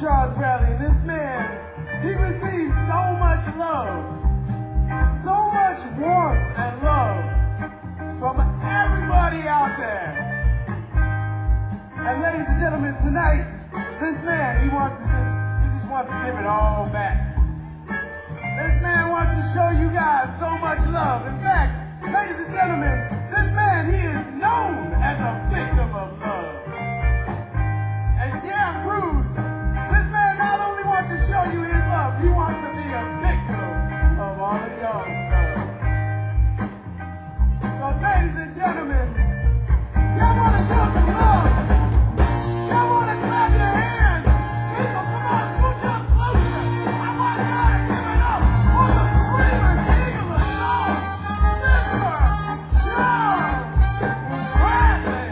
Charles Bradley. This man, he receives so much love, so much warmth and love from everybody out there. And ladies and gentlemen, tonight, this man, he just wants to give it all back. This man wants to show you guys so much love. In fact, ladies and gentlemen, this man, he is known as a victim of love. And Jam Cruz, this man not only wants to show you his love, he wants to be a victim of all of y'all's love. So ladies and gentlemen, y'all want to show some love? Y'all want to clap your hands? People, come on, scooch up closer. I want y'all to give it up for the screamer king of the song, Mr. Charles Bradley.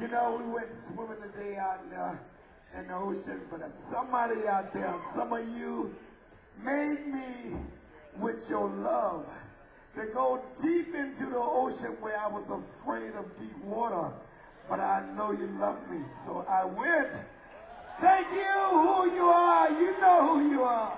You know, we went swimming today out in the ocean, but somebody out there, some of you made me with your love to go deep into the ocean where I was afraid of deep water, but I know you love me, so I went. Thank you, who you are. You know who you are.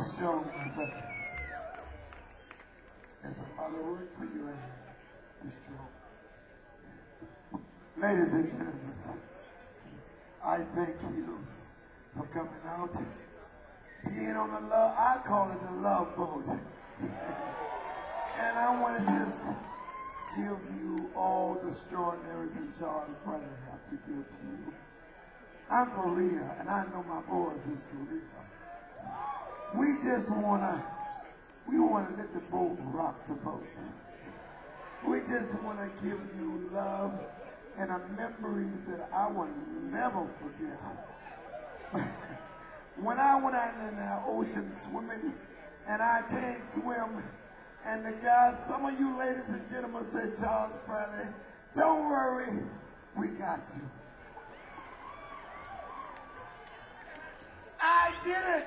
strong, my brother. There's a lot of work for you ahead. Be strong. Ladies and gentlemen, I thank you for coming out. Being on the love, I call it the love boat. And I want to just give you all the extraordinaries that Charles Bradley have to give to you. I'm for real, and I know my boys is for real. We just wanna let the boat rock the boat. We just wanna give you love and memories that I will never forget. When I went out in the ocean swimming, and I can't swim, and the guys, some of you ladies and gentlemen said, Charles Bradley, don't worry, we got you. I did it.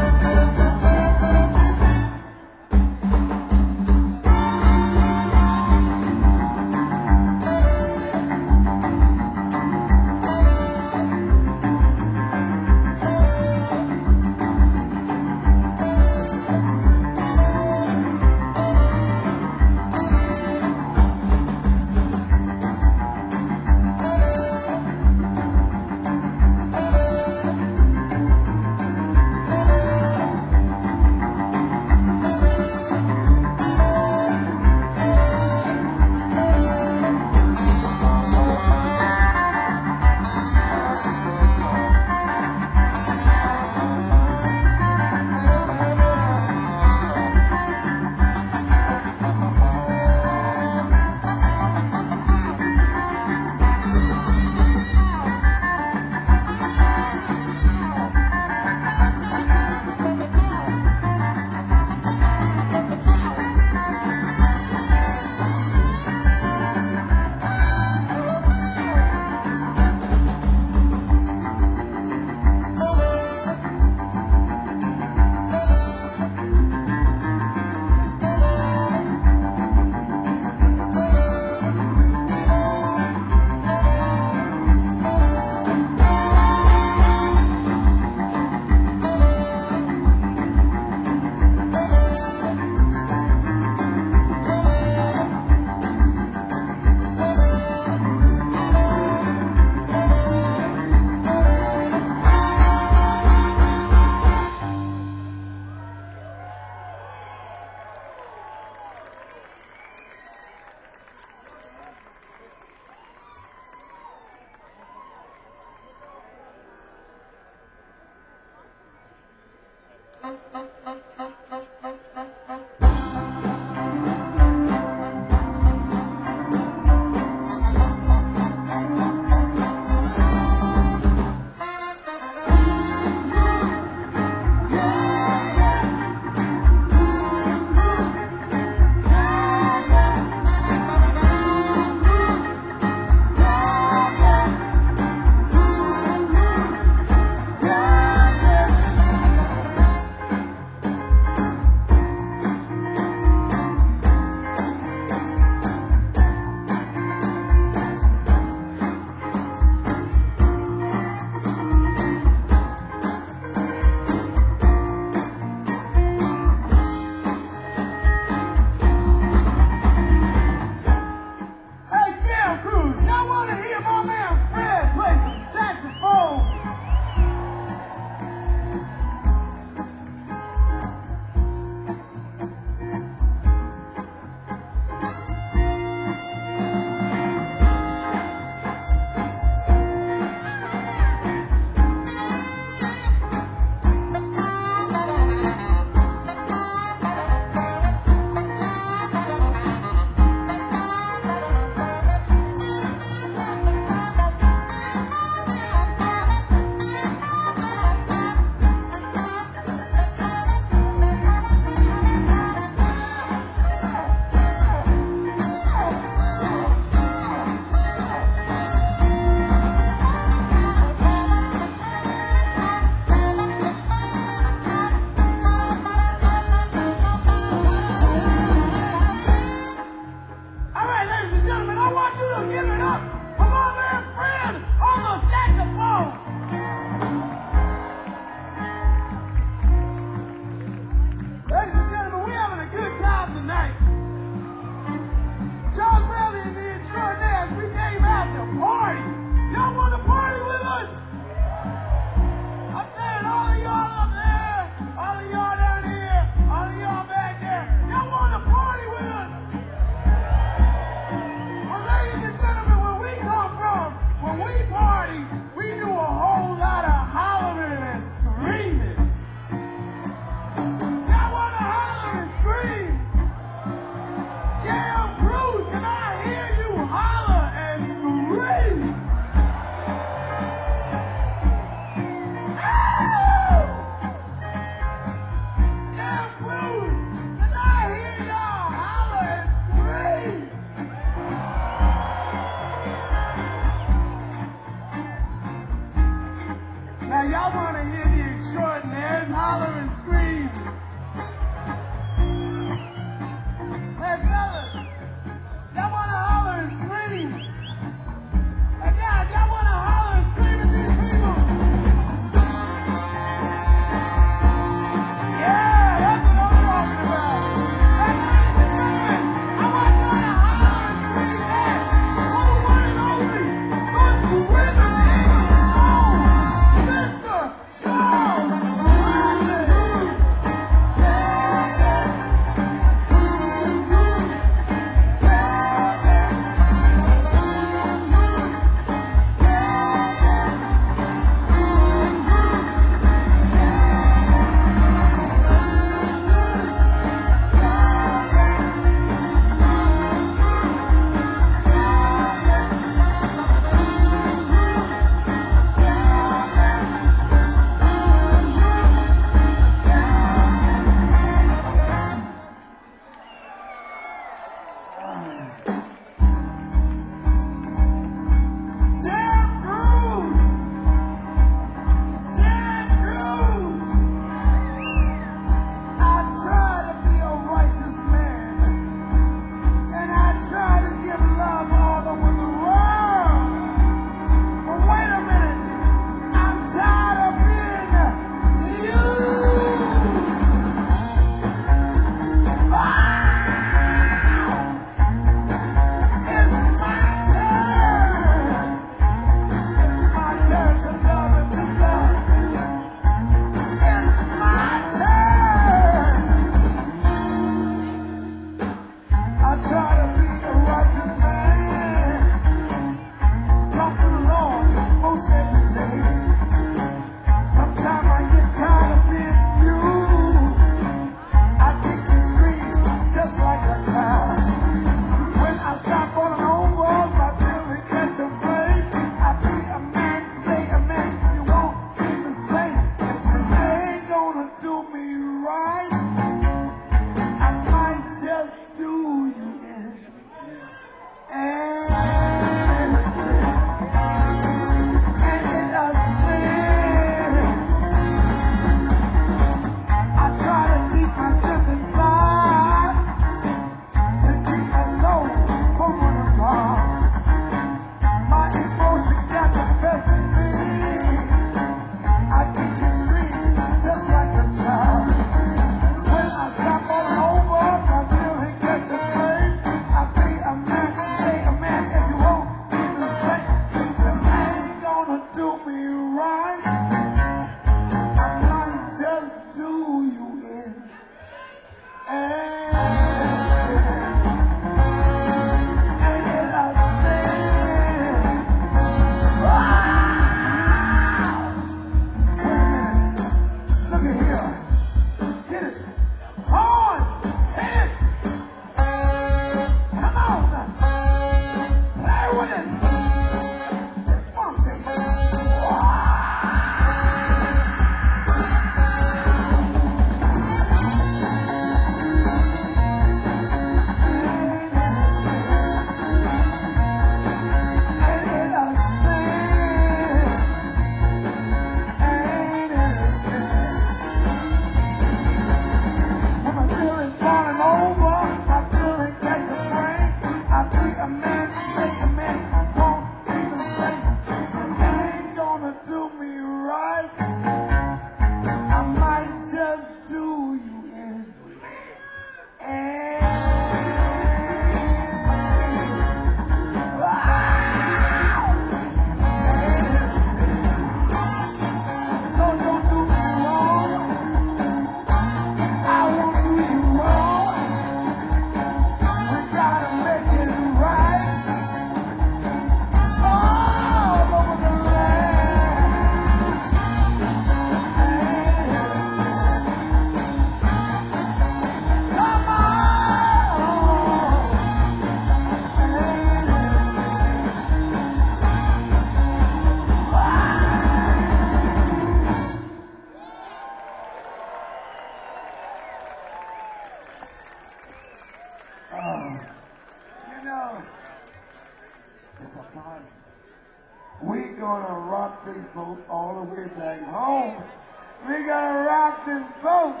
the way back home. We gotta rock this boat.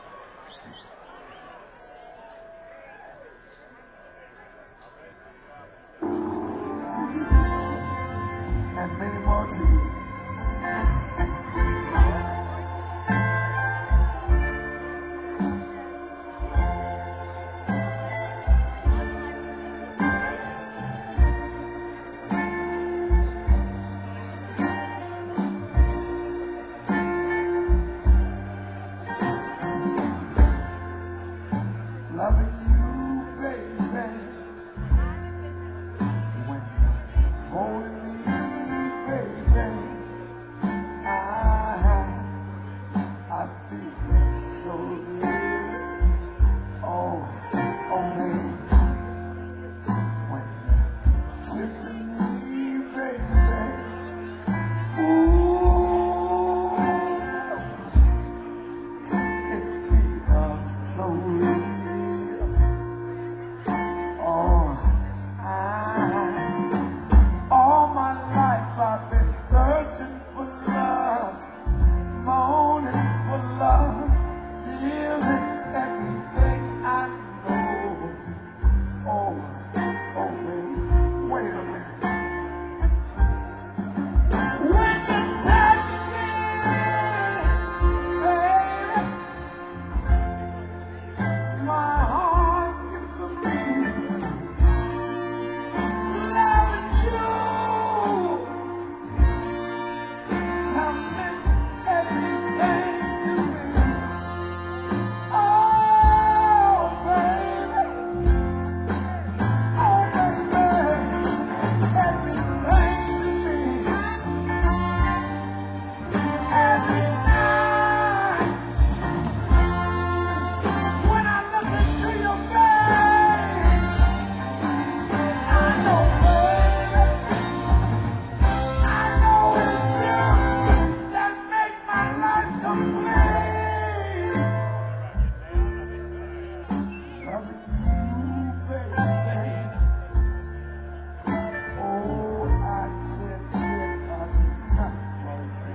To you, and many more to you. Loving you, baby, when you're holding me, baby, I feel so good. Oh, oh, baby, when you're kissing me, baby, ooh, it feels so real. All my life I've been searching for love, moaning for love, feeling everything I know. Oh, oh, wait a minute. When you touch me, baby, my heart skips a beat. Loving you has meant everything to me. Oh, baby, everything to me. Every night when I look into your face, I know, baby, I know it's you that make my life complete. Loving you, baby. Oh, I can't get enough of you.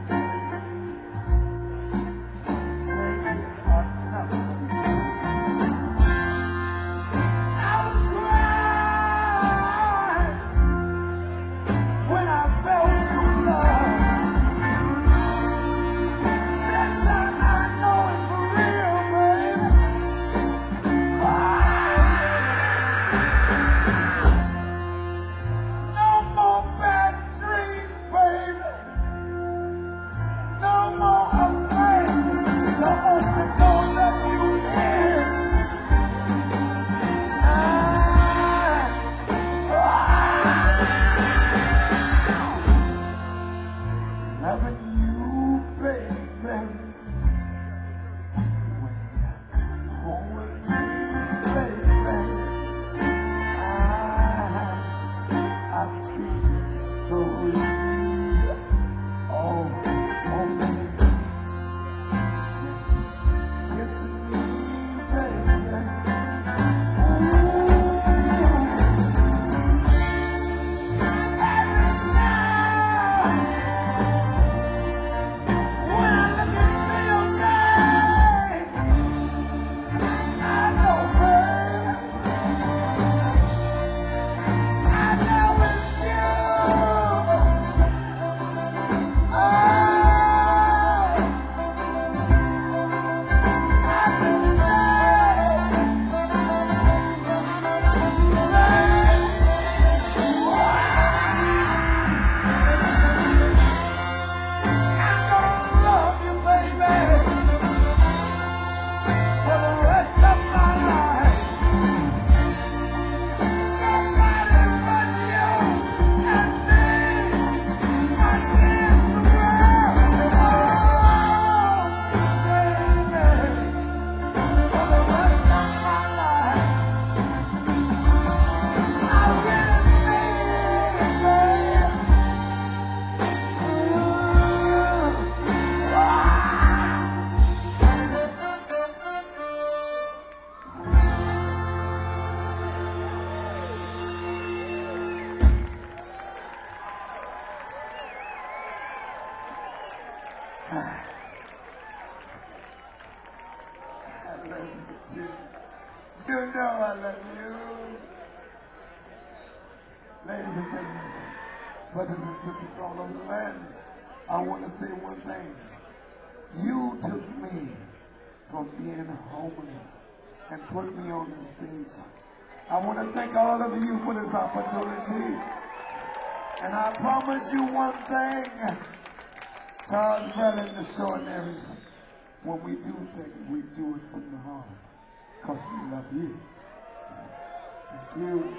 Can't get enough of you. I was crying when I felt your love. Then I love you too. You know I love you. Ladies and gentlemen, brothers and sisters all over the land, I want to say one thing. You took me from being homeless and put me on the stage. I want to thank all of you for this opportunity. And I promise you one thing. Charles Bell and the Extraordinaries, when we do things, we do it from the heart. Because we love you. Thank you.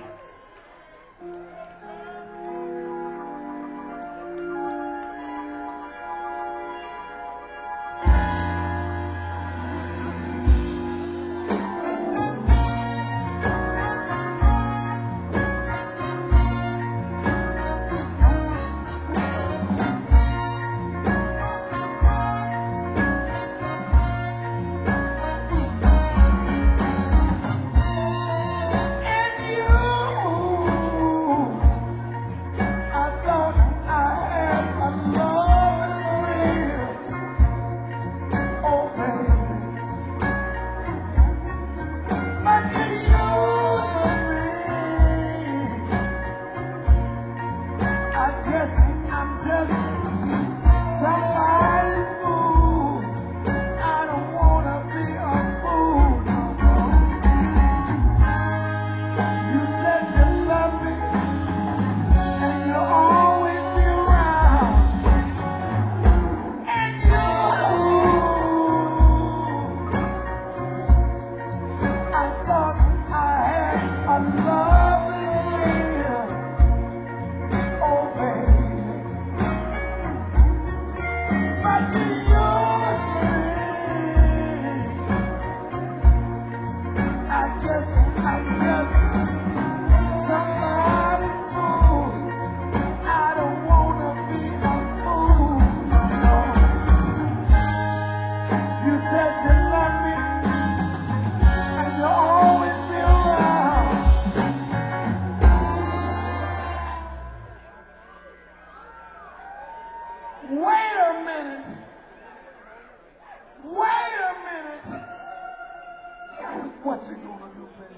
What you gonna do, baby?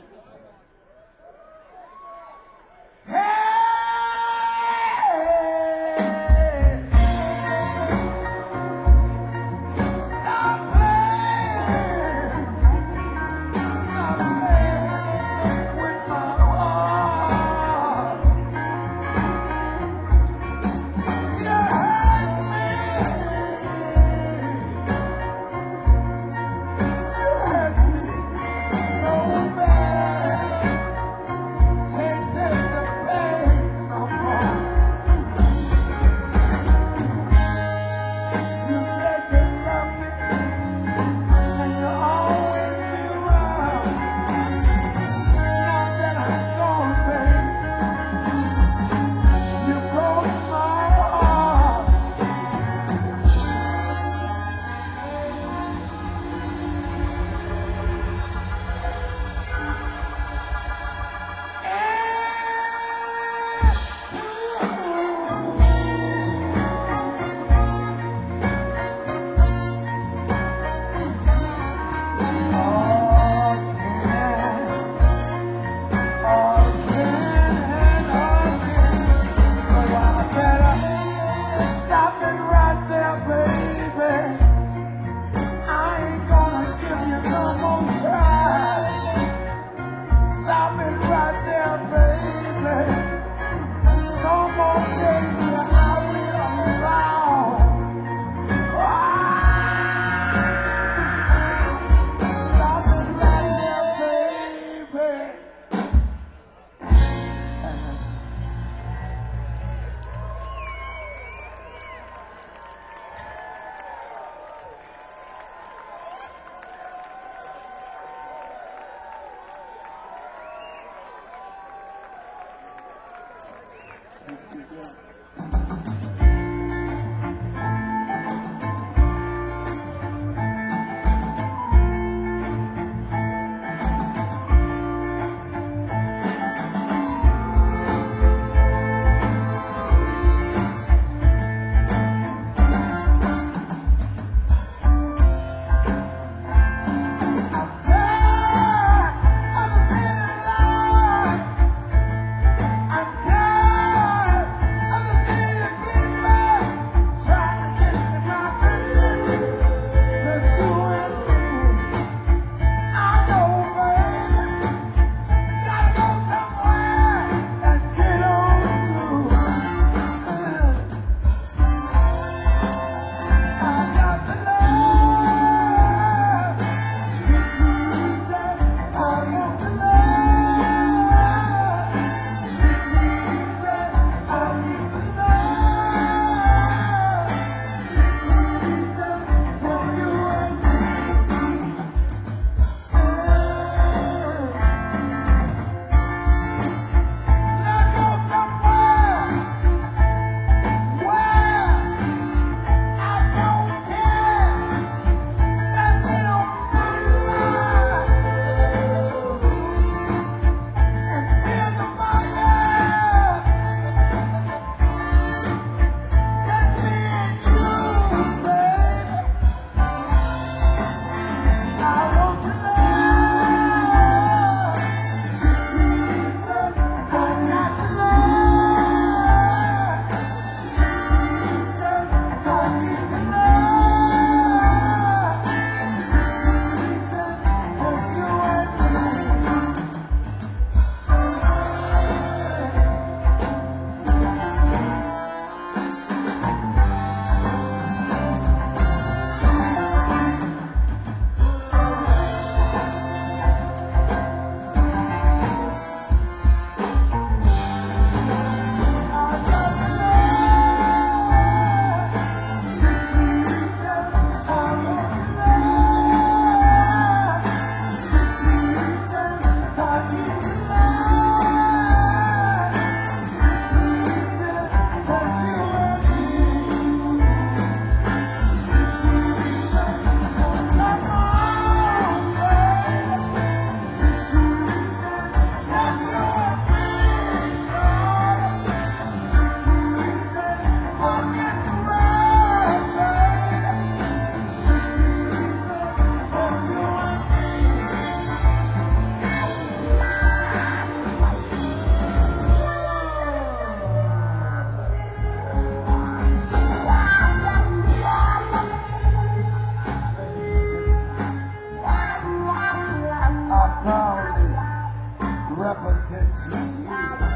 present to you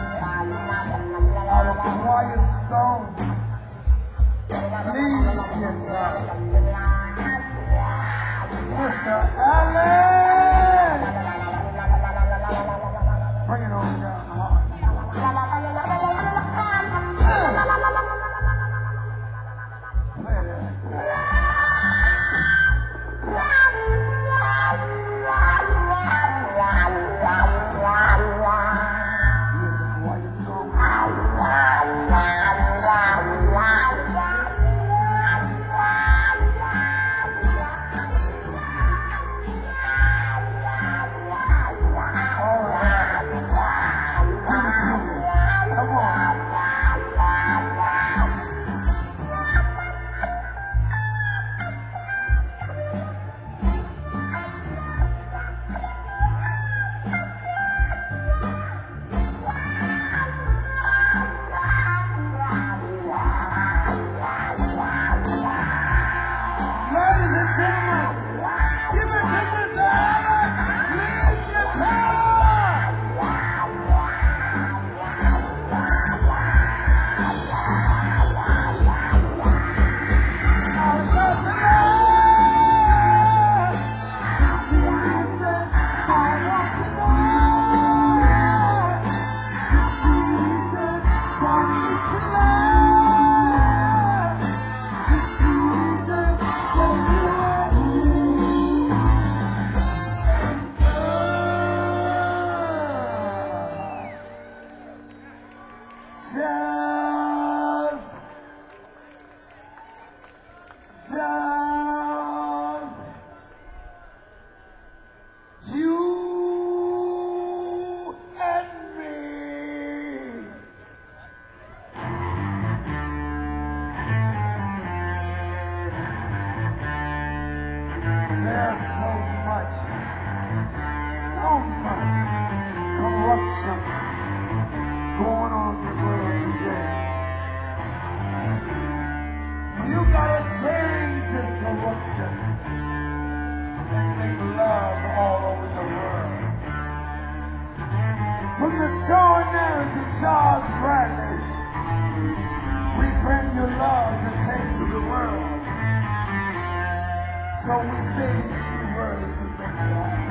our quiet storm. Lead guitar, Mr. Allen. Bring it on down hard. Play that. Here's a quiet song. There's so much corruption going on in the world today. You gotta change this corruption and make love all over the world. From the extraordinary to Charles Bradley, we bring you love to take to the world. So we say these few words to make it happen.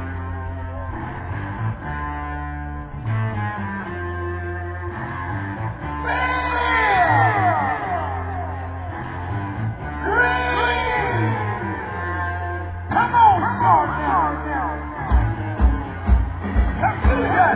Green! Come on, short now. Confusion!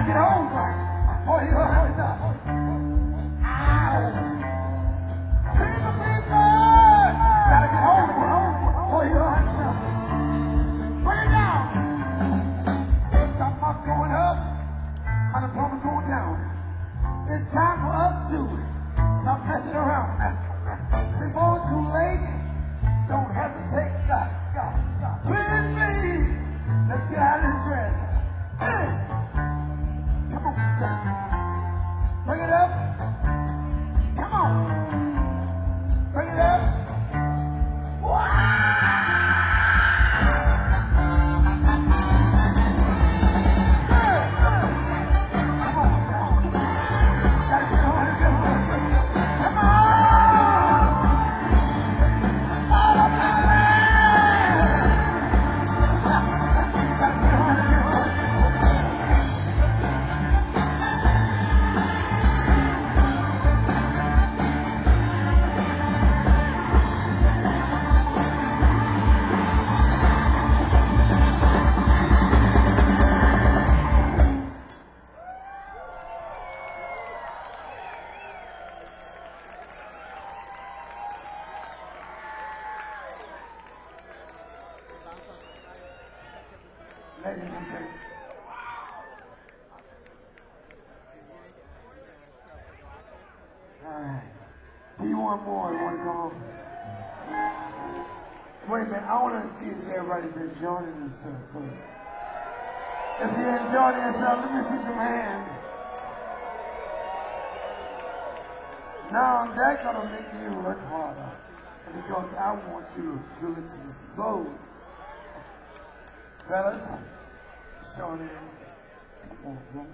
gotta get over before you hurt enough. Ow. People, gotta get over before you hurt enough. Bring it down. Stop up going up, unemployment's going down. It's time for us to stop messing around. Before it's too late, don't hesitate. Please, please, let's get out of this dress. Come on. Bring it up. Come on. Bring it up. Ladies and gentlemen. Alright. Do you want more? You want to come on? Wait a minute. I want to see if everybody's enjoying themselves first. If you're enjoying yourself, let me see some hands. Now that's gonna make you work harder. Because I want you to feel it to the soul. Fellas, show hands. Come on, bro.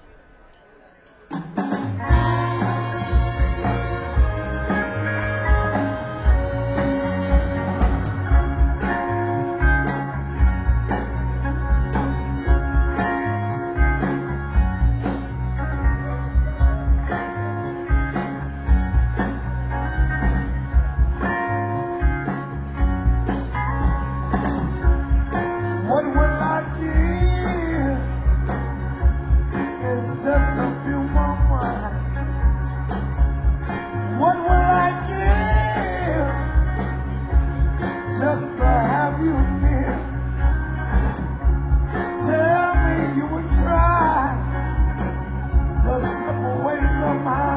What will I give? It's just a few more months. What will I give? Just to have you near. Tell me you would try to slip away somehow.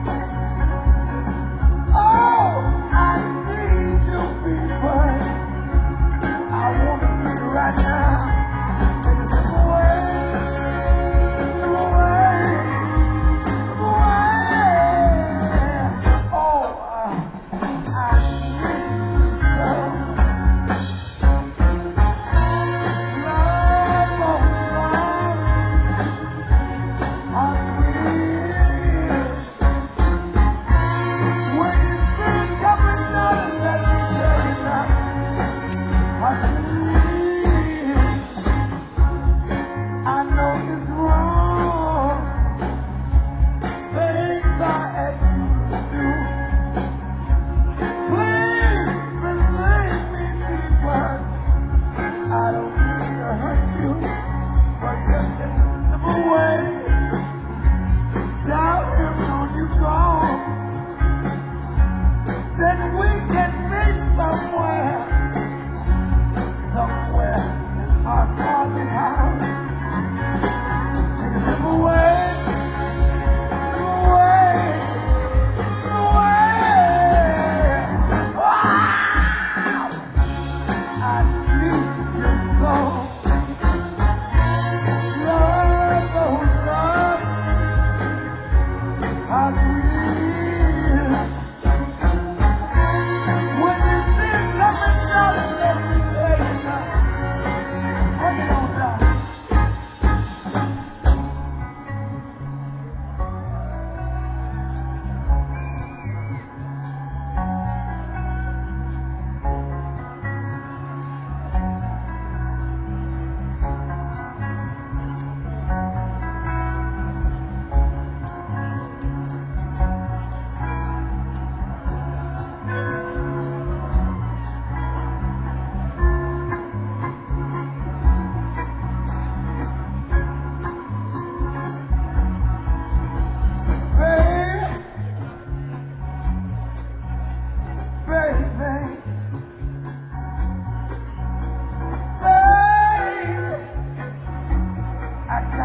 Oh, I need you, people. I want to see you right now. Take a step away, away, away. Oh,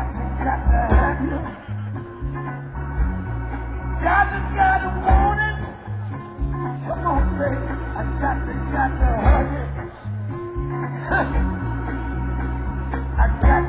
got to have you. Got to want it. Come on, baby. I got to hug it. I got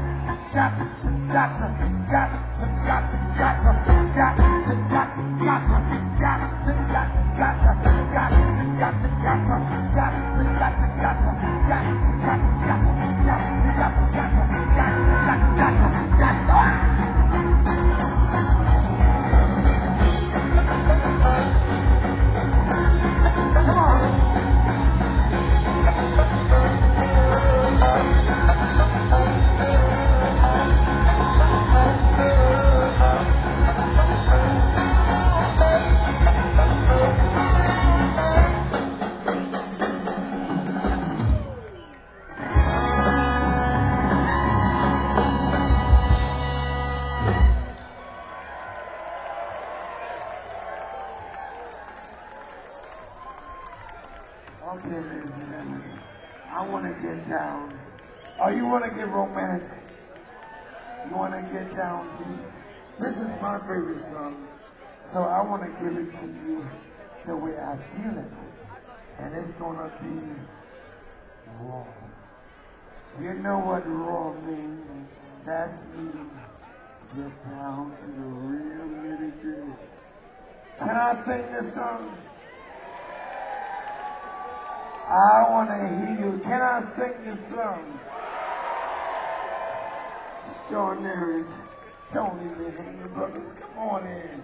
Okay, ladies and gentlemen, I want to get down. Oh, you want to get romantic? You want to get down deep? This is my favorite song, so I want to give it to you the way I feel it. And it's going to be raw. You know what raw means? That's me. Get down to the real nitty-gritty. Can I sing this song? I want to hear you. Can I sing this song? Extraordinaries. Don't leave me hanging, brothers. Come on in.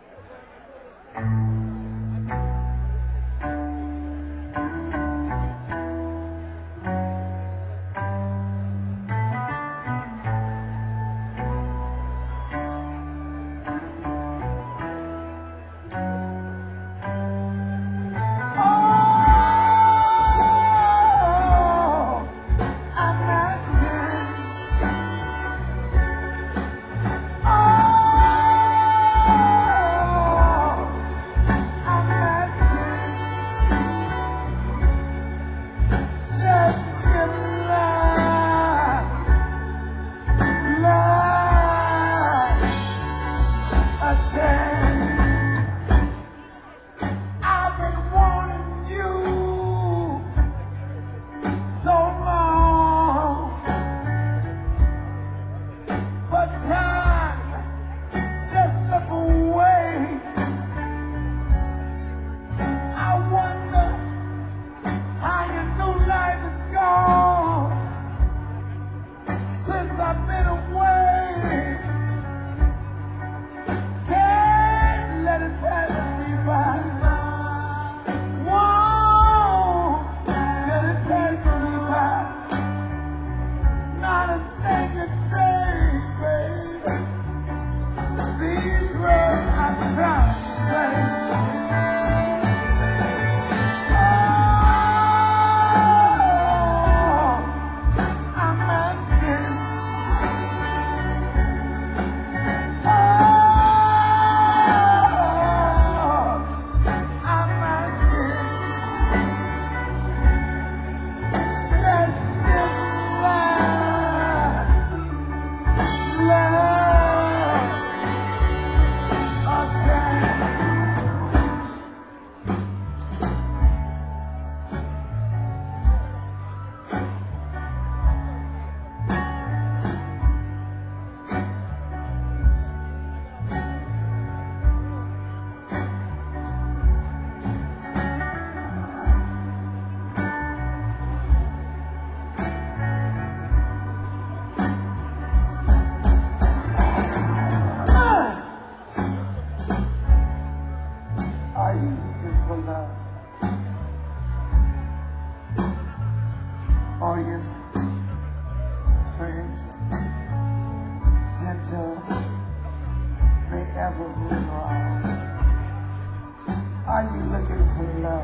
Are you looking for love?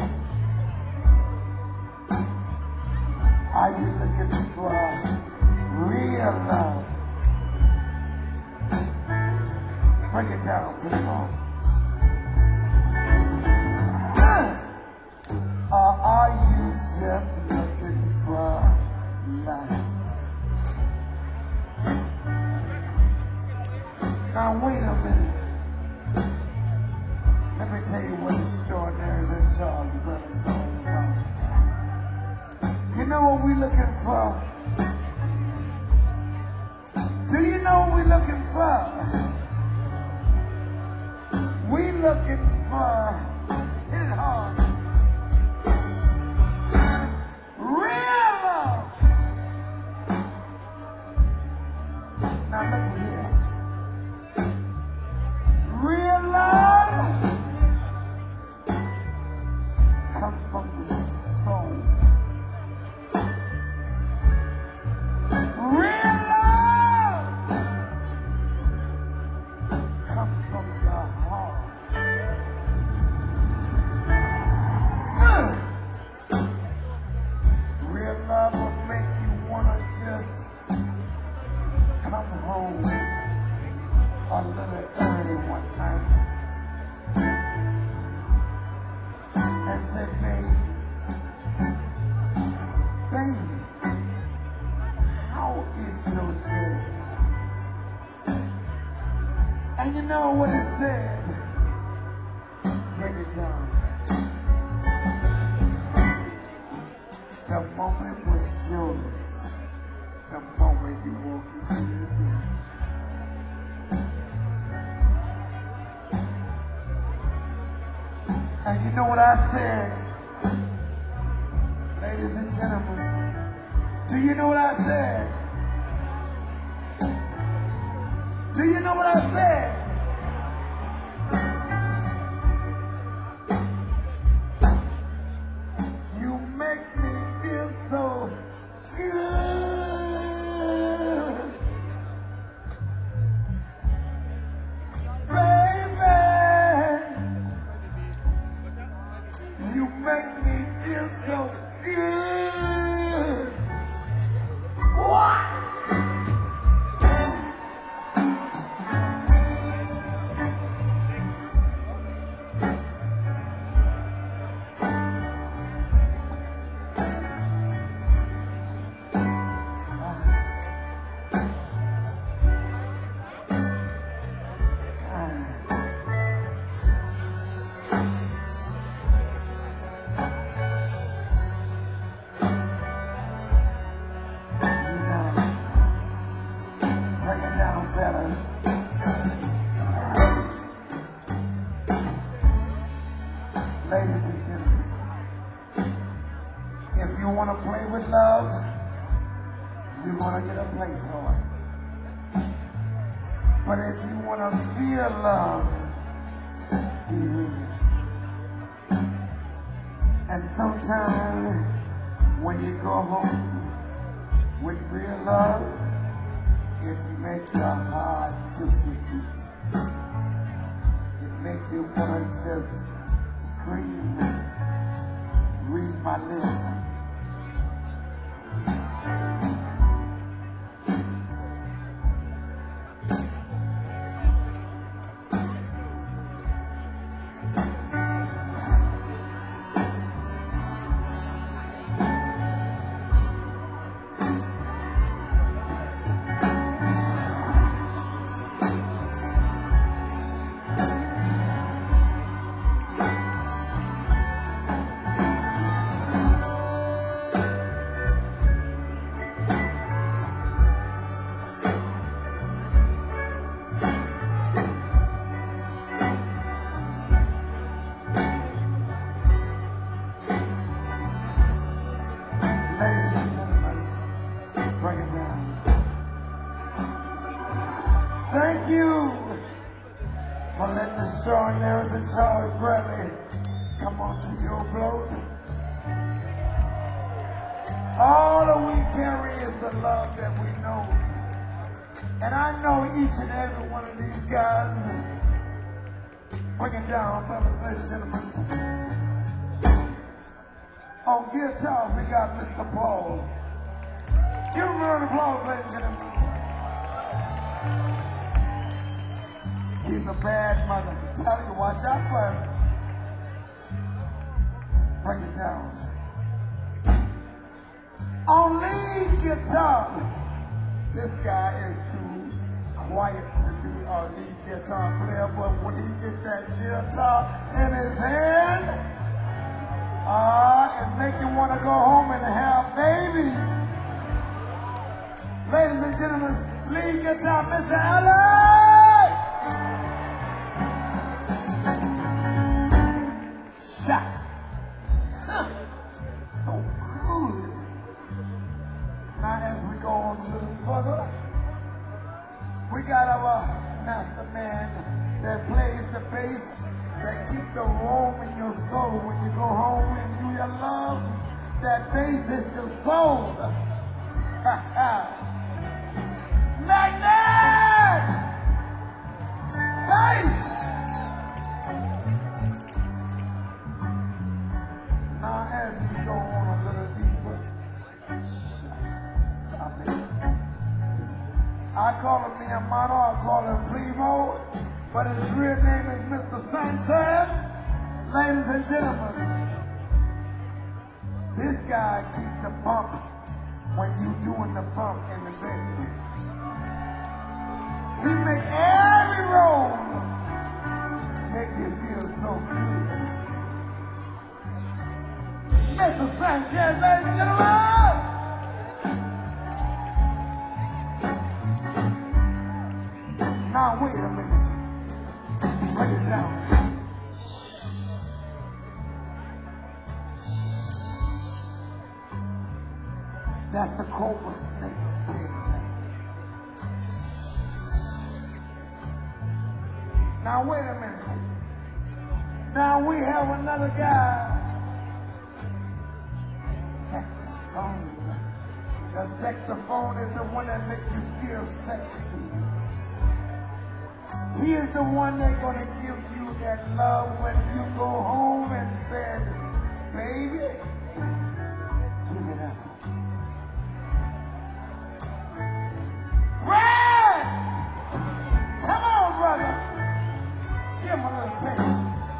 Are you looking for real love? Break it down, put it on. Or are you just looking for lust? Now wait a minute. Let me tell you what Extraordinaries in Charles Brothers all about. You know what we looking for? Do you know what we looking for? We looking for, hit it hard, real love. Now look here. Real love come from the soul. Real love come from the heart. Real love will make you wanna just come home a little early one time and say, baby, how is your day? And you know what it said? Break it down. The moment was yours. The moment you walk into the door. And you know what I said? Ladies and gentlemen, do you know what I said? Do you know what I said? You make me feel so good, baby. You make me feel so good. What? Ladies and gentlemen, if you want to play with love, you're going to get a play toy. But if you want to feel love, be real. And sometimes when you go home with real love, it's make your heart skip a beat. It make you want to just scream, read my lips. Thank you for letting the Extraordinaries and Charles Bradley come onto your boat. All that we carry is the love that we know. And I know each and every one of these guys. Bring it down, fellas, ladies and gentlemen. On guitar, we got Mr. Paul. Give him a round of applause, ladies and gentlemen. He's a bad mother. Tell you, watch out for him. Bring it down. On lead guitar, this guy is too quiet to be a lead guitar player, but when he get that guitar in his hand, it make you want to go home and have babies. Ladies and gentlemen, lead guitar, Mr. Ellis! Shot. So good. Now as we go on a little further, we got our master man that plays the bass, that keep the room in your soul when you go home and do your love. That bass is your soul. Magnet! Bass! Now as we go on a little deeper, stop it. I call him mi hermano, I call him Primo, but his real name is Mr. Sanchez. Ladies and gentlemen, this guy keep the bump when you doing the bump in the bedroom. He make every roll make you feel so good. Mr. Sanchez, ladies and gentlemen! Now wait a minute. Break it down. That's the cobra snake saying that. Now wait a minute. Now we have another guy. Saxophone. The saxophone is the one that makes you feel sexy. He is the one that's gonna give you that love when you go home and say, baby, give it up. Fred! Come on, brother. Give him a little taste.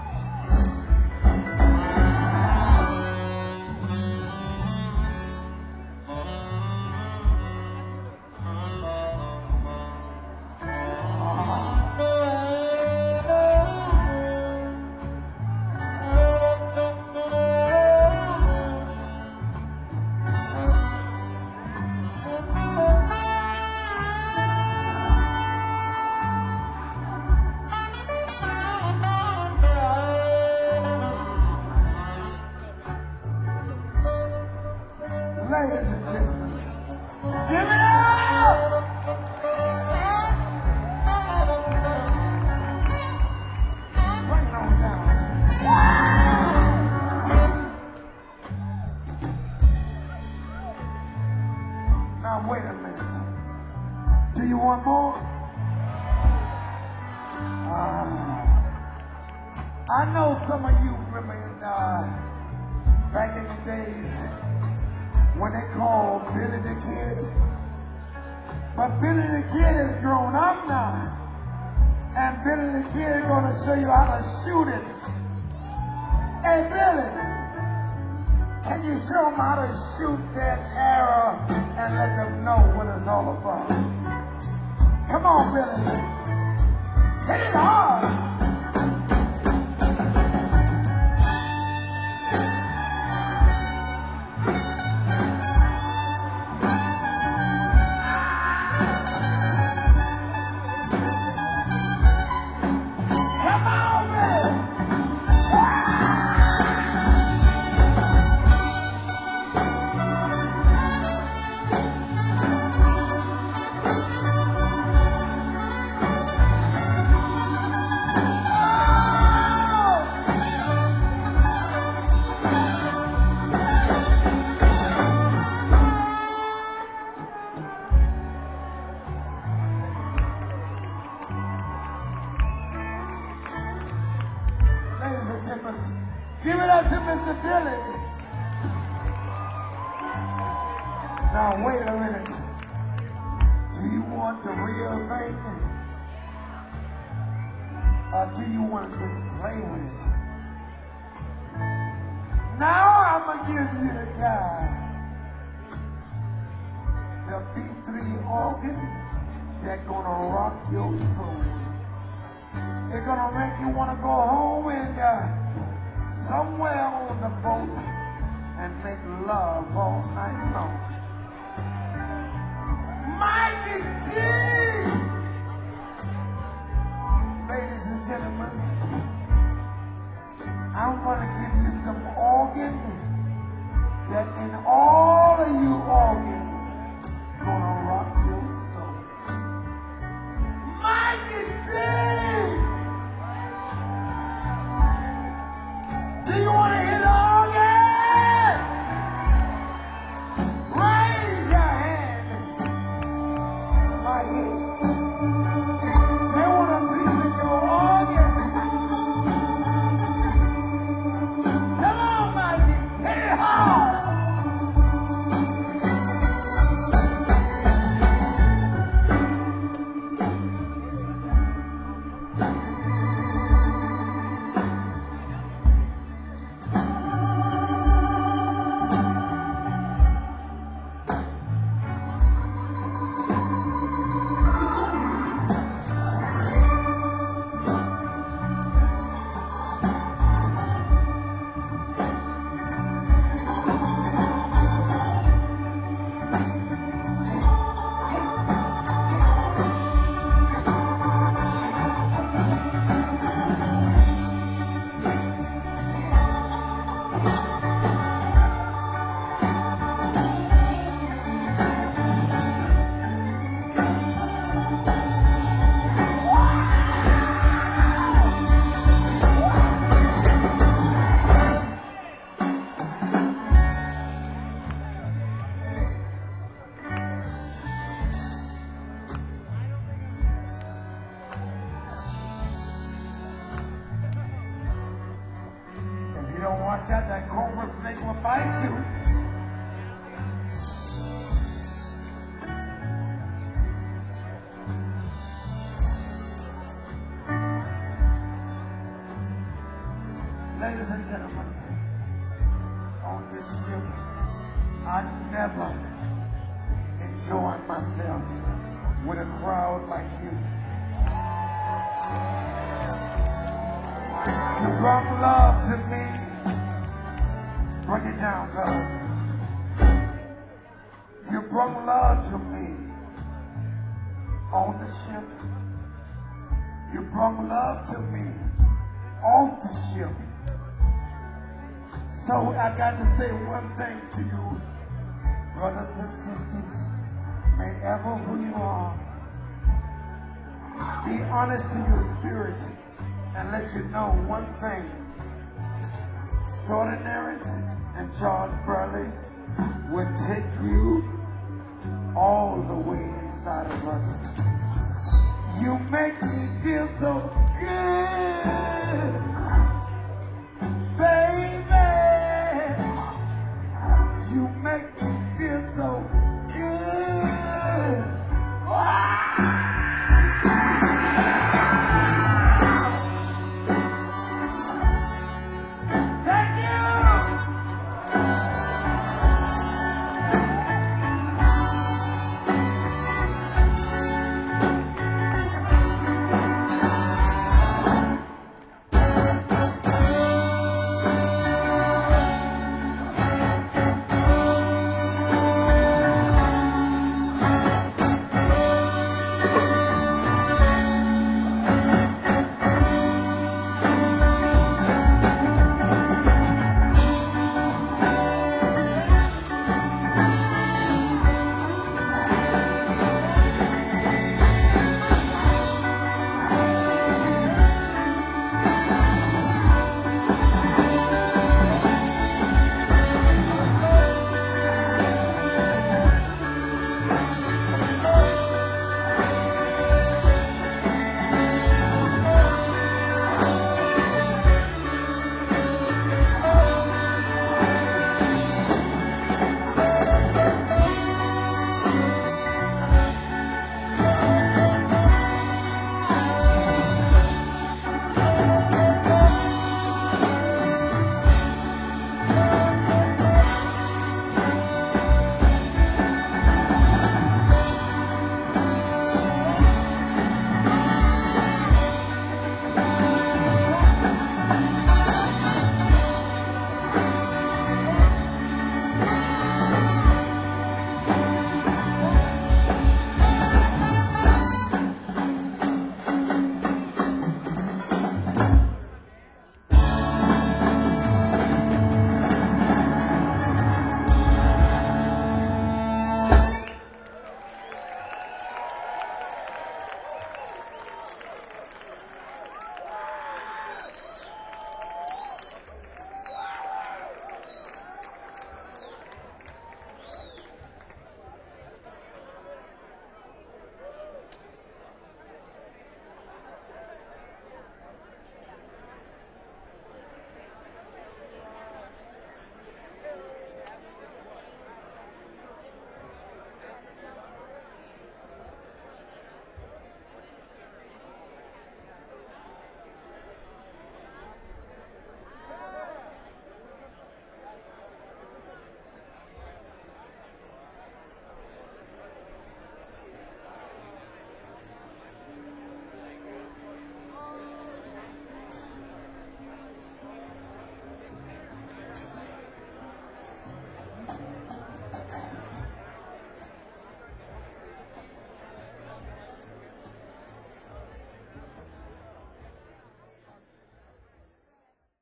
Ladies and gentlemen, give it up! Bring it on down. Now wait a minute. Do you want more? I know some of you remember back in the days when they called Billy the Kid. But Billy the Kid is grown up now. And Billy the Kid is gonna show you how to shoot it. Hey Billy, can you show them how to shoot that arrow and let them know what it's all about? Come on, Billy. Hit it hard. Give it up to Mr. Billy. Now wait a minute. Do you want the real thing? Or do you want to just play with it? Now I'm going to give you the guy, the B3 organ, They're gonna rock your soul. They're gonna make you wanna go home and somewhere on the boat and make love all night long. Mikey T! Ladies and gentlemen, I'm gonna give you some organ that in all of you organs gonna rock your soul. Mikey T! Do you want to hear the organ? Raise your hand. Mikey. They want to be with your organ. Come on, Mikey. Hit it hard. Don't watch out, that cobra snake will bite you. Ladies and gentlemen, on this ship, I never enjoyed myself with a crowd like you. You brought love to me. Bring it down, fellas. You brought love to me on the ship. You brought love to me off the ship. So I got to say one thing to you, brothers and sisters, wherever who you are, be honest to your spirit and let you know one thing. Extraordinaries and Charles Burley will take you all the way inside of us. You make me feel so